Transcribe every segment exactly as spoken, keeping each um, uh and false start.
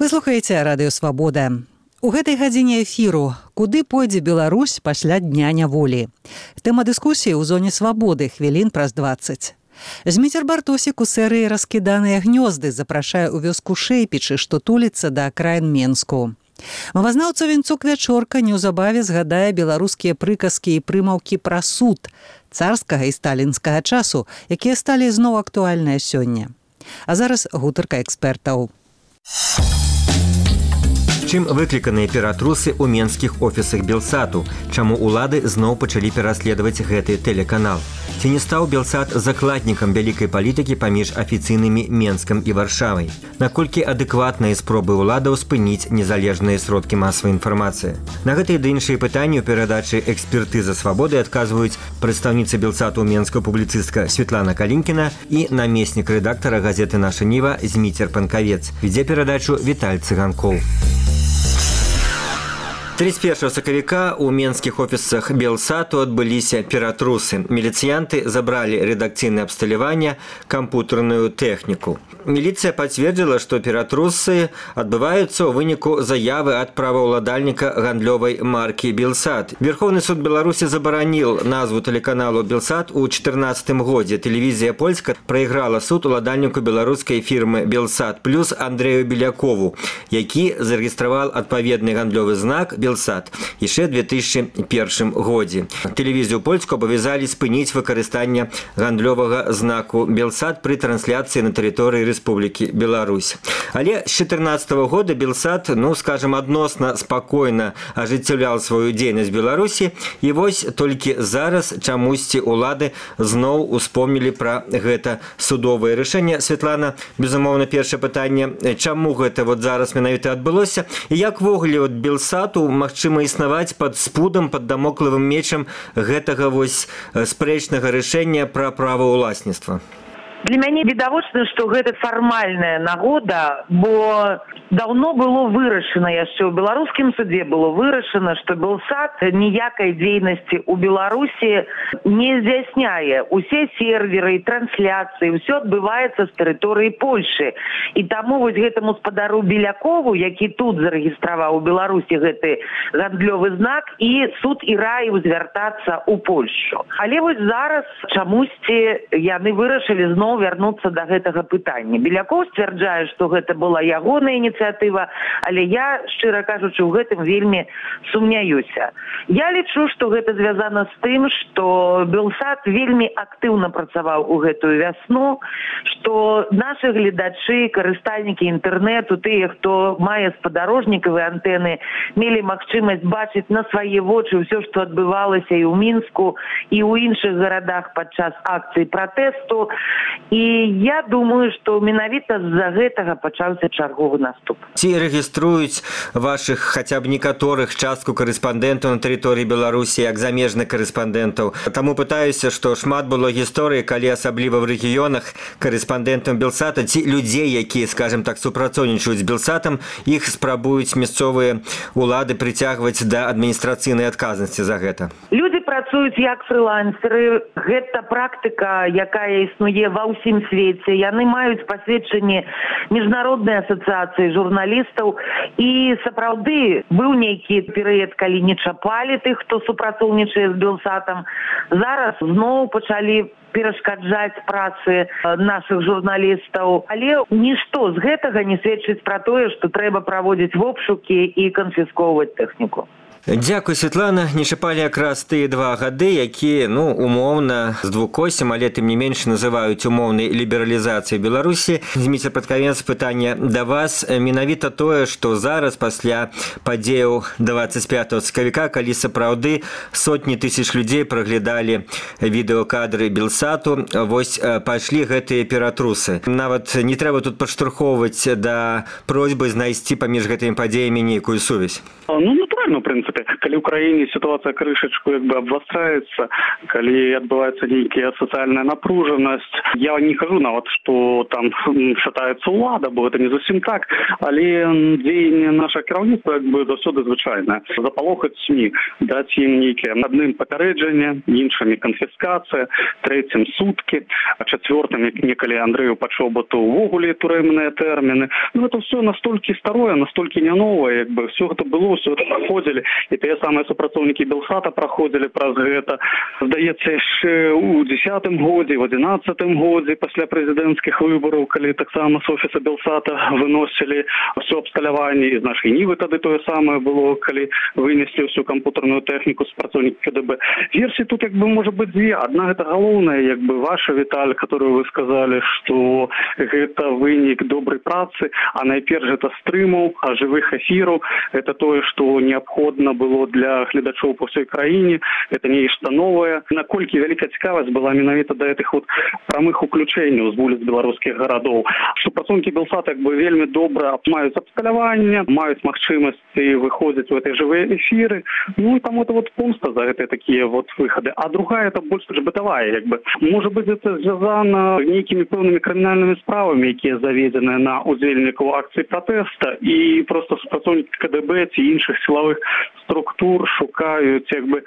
Вы слухаеце радыё Свабода. У гэтай гадзіне эфіру «Куды пойдзе Беларусь пасля дня няволі?» Тэма дыскусіі ў зоне свабоды хвілін праз дваццаць. Зміцер Бартосік у серыі «Раскіданыя гнёзды» запрашае ў вёску Шэйпічы, што туліцца да акраін Менску. Мовазнаўца Вінцук Вячорка неўзабаве згадае беларускія прыказкі і прымаўкі пра суд царскага і сталінскага часу, якія сталі зноў актуальныя сёння. А зараз гутарка экспертаў. Чым выкліканыя ператрусы ў менскіх офісах Белсату? Чаму улады зноў пачалі пераследаваць гэты тэлеканал? Ці не стаў Белсат закладнікам вялікай палітыкі паміж афіцыйнымі Менскам і Варшавай? Наколькі адэкватныя спробы ўладаў спыніць незалежныя сродкі масавай інфармацыі? На гэтыя ды іншыя пытанні ў перадачы «Экспертыза свабоды» адказваюць прадстаўніца Белсату Менска публіцыстка Светлана Калінкіна і намеснік рэдактара газеты «Наша Ніва» Зміцер Панкавец. Вядзе перадачу Віталь Цыганкоў. тридцать первого сакавіка у менскіх офісах Белсату адбыліся ператрусы. Міліцыянты забралі рэдакцыйнае абсталяванне, кампутарную тэхніку. Міліцыя пацвердзіла, што ператрусы адбываюцца ў выніку заявы ад праваўладальніка гандлёвай маркі Белсат. Верховны суд Беларусі забараніл назву тэлеканалу Белсат у чатырнаццатым годзе. Тэлевізія польска прайграла суд уладальніку беларускай фірмы Белсат плюс Андрэю Белякову, які зарэгістраваў адпаведны гандлёвы знак Белсат яшчэ ў две тысячы першым годзе. Тэлевізію польскую абавязалі спыніць выкарыстанне гандлёвага знаку Белсат пры трансляцыі на тэрыторыі Рэспублікі Беларусь. Але з чатырнаццатага года Белсат, ну, скажем, адносна спакойна ажыццяўляў сваю дзейнасць Беларусі, і вось толькі зараз чамусьці улады зноў успомнілі пра гэта судовае рашэнне. Светлана, безумоўна, першае пытанне, чаму гэта вот зараз менавіта адбылося, і як ввогуле от Белсату магчыма існаваць пад спудам, пад дамоклавым мечам гэтага вось спрэчнага рашэння пра праваўласніцтва? Для мяне відавочна, што гэта фармальная нагода, бо даўно было вырашана, яшчэ ў беларускім судзе было вырашана, што Белсат ніякай дзейнасці ў Беларусі не здзяйсняе. Усе серверы, трансляцыі, ўсё адбываецца з тэрыторыі Польшы. І таму вось гэтаму спадару Белякову, які тут зарэгістраваў у Беларусі гэты гандлёвы знак, і суд і раіў звяртацца ў Польшу. Але вось зараз чамусьці яны вырашылі зноў вярнуцца да гэтага пытання. Белякоў сцвярджае, што гэта была ягоная ініцыятыва, але я, шчыра кажучы, у гэтым вельмі сумняюся. Я лічу, што гэта звязана з тым, што Белсат вельмі актыўна працаваў у гэтую вясну, што нашы гледачы, карыстальнікі інтэрнэту, тыя, хто мае спадарожнікавыя антэны, мелі магчымасць бачыць на свае вочы ўсё, што адбывалася і ў Мінску, і ў іншых гарадах падчас акцый пратэсту. І я думаю, што менавіта з-за гэтага пачаўся чарговы наступ. Ці рэгіструюць вашых хаця б некаторых частку карэспандэнтаў на тэрыторыі Беларусі як замежных карэспандэнтаў? Таму пытаюся, што шмат было гісторый, калі асабліва ў рэгіёнах карэспандэнтам Белсата ці людзей, якія, скажем так, супрацоўнічаюць з Белсатам, іх спрабуюць мясцовыя улады прыцягваць да адміністрацыйнай адказнасці за гэта. Людзі працуюць як фрылансеры. Гэта практыка, якая існуе ва ўсім свеце. Яны маюць пасведчанне міжнароднай асацыяцыі журналістаў, і сапраўды быў нейкі перыяд, калі не чапалі тых, хто супрацоўнічае з Белсатам. Зараз зноў пачалі перашкаджаць працы нашых журналістаў. Але нішто з гэтага не сведчыць пра тое, што трэба праводзіць вобшукі і канфіскоўваць тэхніку. Дзякуй, Светлана. Не чапалі якраз тыя два гады, якія, ну, умоўна, з двукосем, але тым не менш называюць умоўнай лібералізацыяй Беларусі. Зміцер Панкавец, пытанне да вас. Менавіта тое, што зараз, пасля падзеяў дваццаць пятага сакавіка, калі сапраўды сотні тысяч людзей праглядалі відэакадры Белсату, вось пайшлі гэтыя ператрусы. Нават не трэба тут падштурхоўваць да просьбы знайсці паміж гэтымі падзеямі нейкую сувязь. Ну, натуральна. ну, в прынцыпе, калі ў краіне сітуацыя крышачку як бы абвастраецца, калі адбываецца нейкая сацыяльная напружанасць, я не кажу нават, што там шатаецца ўлада, бо гэта не зусім так, але дзеянне наша кіраўніцтва як бы заўсёды звычайнае. Запалохаць СМІ, даць ім нейкія адным папярэджанне, іншымі канфіскацыя, трэцім суткі, а чацвёртым, як некалі Андрэю Пачобату увогуле турэмныя тэрміны. Ну, это все настолькі старое, настолькі не новое, як бы все гэта было, все гэта праходзілі, і тыя самыя супрацоўнікі Белсата праходзілі праз гэта. Здаецца, яшчэ ў дзесятым годзе, в адзінаццатым годзе пасля прэзідэнцкіх выбараў, калі таксама з офіса Белсата выносілі все абсталяванне, і з нашай Нівы тады тое самае было, калі вынеслі всю кампутарную тэхніку супрацоўнікі КДБ. Версій тут як бы можа быць дзве. Адна гэта галоўная, як бы ваша, Віталь, которую вы сказали, што гэта вынік добрай працы, а найперш гэта стрымаў, а жывых эфіраў. Это тое, што неабходна было для гледачоў па ўсёй краіне. Это нешта новае. Наколькі вялікая цікавасць была менавіта да гэтых вот прамых уключэнняў з вуліц беларускіх гарадоў. Супрацоўнікі Белсата як бы вельмі добра маюць абсталяванне, маюць магчымасці выходзіць у этой жывыя эфіры. Ну і там это вот помста за гэтыя такія вот выхады. А другая это больш бытавая, як бы. Можа быць, это звязана нейкімі пэўнымі крымінальнымі справамі, якія заведзены на удзельнікаў акцыі пратэста, і просто супрацоўнікі КДБ ці іншых сілавых структур шукаюць як бы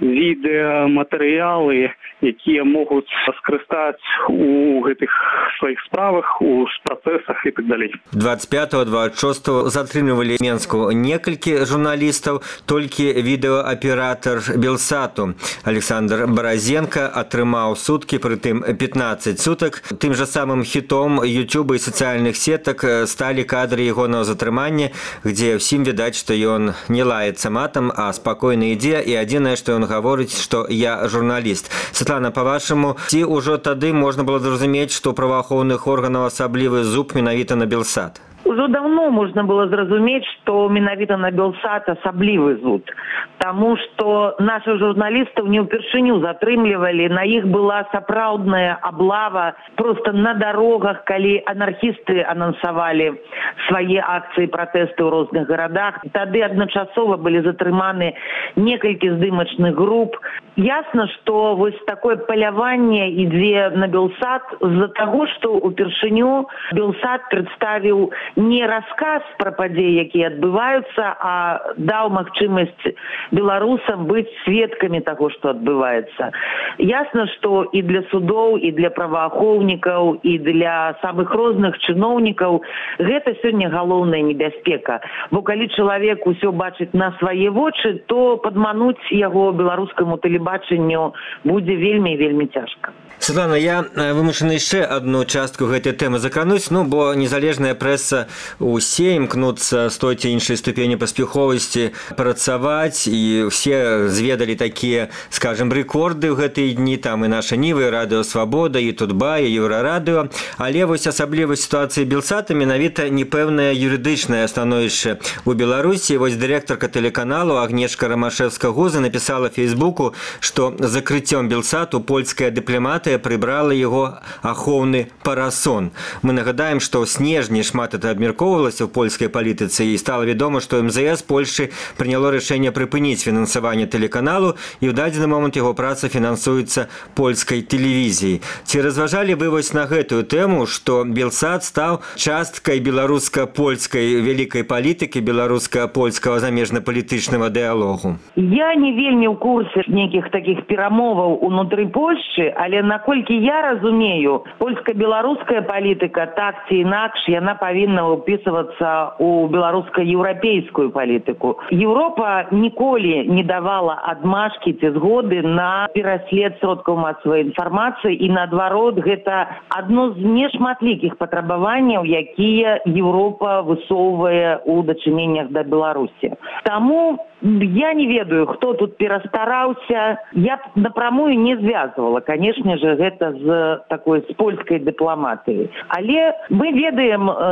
відэаматэрыялы, якія могуць скарыстаць у гэтых сваіх справах, у працэсах і так далей. двадцать пятого двадцать шестого затрымлівалі Менску некалькі журналістаў, толькі відэааператар Белсату Александр Баразенко атрымаў суткі, прытым пятнадцать сутак. Тым жа самым хітом Ютуба і сацыяльных сетак сталі кадры ягонага затрымання, дзе ўсім відаць, што ён не лаецца матам, а спакойна ідзе, і адзінае, што ён гаворыць, што я журналіст. Святлана, па-вашаму, ці ўжо тады можна было зразумець, што ў праваахоўных органаў асаблівы зуб менавіта на Белсат? Ужо даўно можна было зразумець, што менавіта на Белсат асаблівы зуд. Таму што нашых журналістаў не ўпершыню затрымлівалі, на іх была сапраўдная аблава проста на дарогах, калі анархісты анансавалі свае акцыі пратэсты ў розных гарадах. Тады адначасова былі затрыманы некалькі здымачных груп. Ясна, што вось такое паляванне ідзе на Белсат з-за таго, што ўпершыню Белсат прадставіў не расказ пра падзеі, якія адбываюцца, а даў магчымасць беларусам быць сведкамі таго, што адбываецца. Ясна, што і для судоў, і для праваахоўнікаў, і для самых розных чыноўнікаў гэта сёння галоўная небяспека. Бо калі чалавек усё бачыць на свае вочы, то падмануць яго беларускаму тэлебачанню будзе вельмі і вельмі цяжка. Святлана, я вымушаны яшчэ одну частку гэтай тэмы закрануць, ну, бо незалежная прэса усе імкнуцца з той ці іншай ступені паспяховасці працаваць, і все зведалі такія, скажем, рэкорды ў гэтыя дні, там і наша Ніва, і Радыё Свабода, і Тутба, і Еўрарадыё, але вось асаблівасць сітуацыі Белсата менавіта непэўнае юрыдычнае становішча у Беларусі. Вось дырэктарка тэлеканалу Агнешка Рамашэвска-Гуза напісала в Фейсбуку, што закрыццём Белсату польская дыпламатыя прыбрала яго ахоўны парасон. Мы нагадаем, што ў снежні шмат это абмяркоўвалася ў польскай палітыцы, і стала вядома, што эм зэ эс Польшы прыняло рашэнне прыпыніць фінансаванне тэлеканалу, і ў дадзены момант яго праца фінансуецца польскай тэлевізіяй. Ці разважалі вы вось на гэтую тэму, што Белсат стаў часткай беларуска-польскай вялікай палітыкі, беларуска-польскага замежна-палітычнага дыялогу? Я не вельмі ў курсе нейкіх такіх перамоваў унутры Польшчы, але наколькі я разумею, польска-беларуская палітыка так ці інакш яна павінна ўпісвацца ў беларуска-еўрапейскую палітыку. Еўропа ніколі не давала адмашкі ці згоды на пераслед сродкаў масавай інфармацыі, і наадварот, гэта адно з нешматлікіх патрабаванняў, якія Еўропа высоўвае ў дачыненнях да Беларусі. Таму я не ведаю, хто тут перастараўся. Я б напрамую не звязвала, канешне же, гэта з такой з польскай дыпламатыяй. Але мы ведаем, беларуская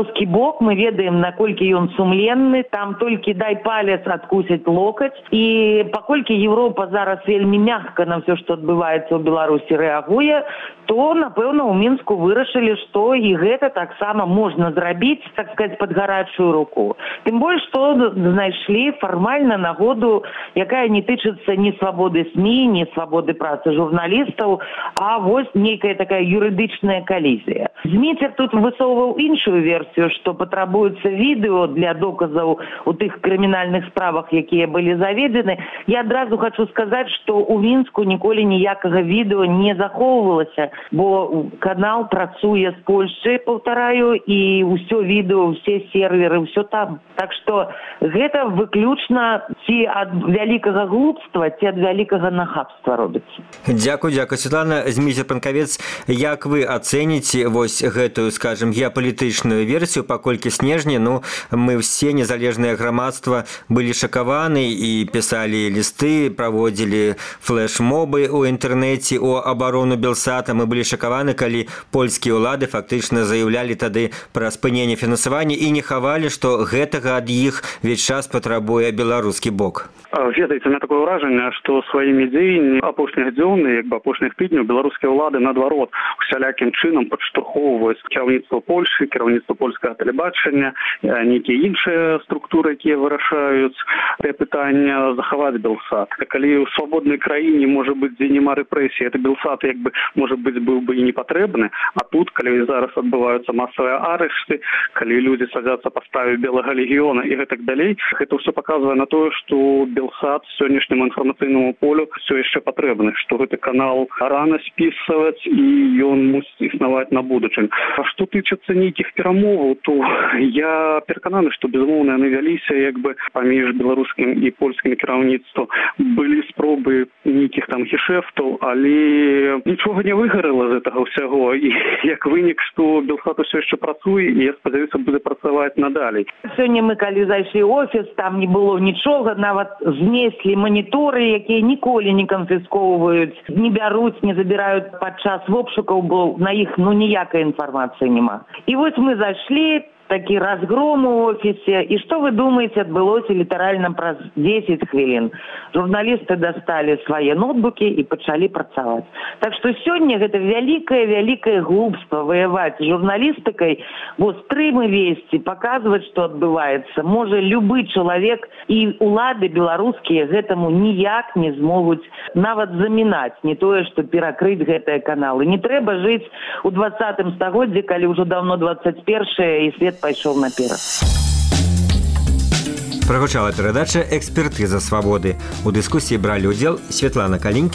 беларускі бок, мы ведаем, наколькі ён сумленны, там толькі дай палец, адкусяць локаць. І паколькі Еўропа зараз вельмі мякка на все, што адбываецца ў Беларусі, рэагуе, то, напэўна, у Мінску вырашылі, што і гэта таксама можна зрабіць, так сказать, пад гарачую руку. Тым больш, што знайшлі фармальна нагоду, якая не тычыцца ні свабоды СМІ, ні свабоды працы журналістаў, а вось нейкая такая юрыдычная калізія. Зміцер тут высоўваў іншую версію, што патрабуецца відэо для доказаў у тых крымінальных справах, якія былі заведзены. Я адразу хочу сказаць, што ў Мінску ніколі ніякага відэо не захоўвалася, бо канал працуе з Польшчы, паўтараю, і ўсё відэо, усе серверы, ўсё там. Так што гэта выключна ці ад вялікага глупства, ці ад вялікага нахабства робіцца. Дзякуй, дзякуй, Светлана. Зміцер Панкавец, як вы ацэніце вось гэтую, скажем, геапалітычную версію, паколькі снежня, ну, мы все незалежнае грамадства былі шакаваны і пісалі лісты, праводзілі флэш-мобы ў інтэрнэце у абарону Белсата. Мы былі шакаваны, калі польскія ўлады фактычна заяўлялі тады пра спыненне фінансавання і не хавалі, што гэтага ад іх весь час патрабуе беларускі бок. Ведаеце, у меня такое ўражанне, што сваімі дзеяннямі апошніх дзён, як бы апошніх тыдняў, беларускія ўлады наадварот усялякім чынам падштурхоўваюць кіраўніцтва Польшы, кіраўніцтва польскага тэлебачання, нейкія іншыя структуры, якія вырашаюць тое пытанне захаваць Белсат. Калі ў свабоднай краіне можа быць, дзе няма рэпрэсіі, это Белсат як бы можа быць быў бы і не патрэбны, а тут, калі зараз адбываюцца масавыя арышты, калі людзі садзяцца па ставе белага легіёна і гэтак далей, гэта ўсё паказвае на тое, што Белсат сённяшняму інфармацыйнаму полю все яшчэ патрэбны, што гэты канал рана спісваць і ён мусіць існаваць на будучым. А што тычыцца нейкіх перамоваў, то я перакананы, што безумоўна яны вяліся як бы паміж беларускім і польскім кіраўніцтвам. Былі спробы нейкіх там гешэфтаў, але нічога не выгарыла з гэтага ўсяго. І як вынік, што Белсат усё яшчэ працуе, і я спадзяюся, будзе працаваць надалей. Сёння мы, калі зайшлі ў офіс, там не было нічога, нават знеслі маніторы, якія ніколі не канфіскоўваюць, не бяруць, не забіраюць падчас обшукаў, бо на іх ну ніякай інфармацыі няма. І вось мы зайшлі, такі разгром у офісе, і што вы думаеце, адбылося літаральна праз дзесяць хвілін. Журналісты дасталі свае ноутбукі і пачалі працаваць. Так што сёння гэта вялікае-вялікае глупства ваяваць з журналістыкай, бо стрымы весці, паказваць, што адбываецца, можа любы чалавек, і улады беларускія гэтаму ніяк не змогуць нават замінаць, не тое, што перакрыць гэтыя каналы. Не трэба жыць у двадцатым стагоддзі, калі ўжо даўно двадцаць першае і свет пайшоў наперад. Прагучала перадача «Экспертыза свабоды». У дыскусіі бралі ўдзел Светлана Калінкіна,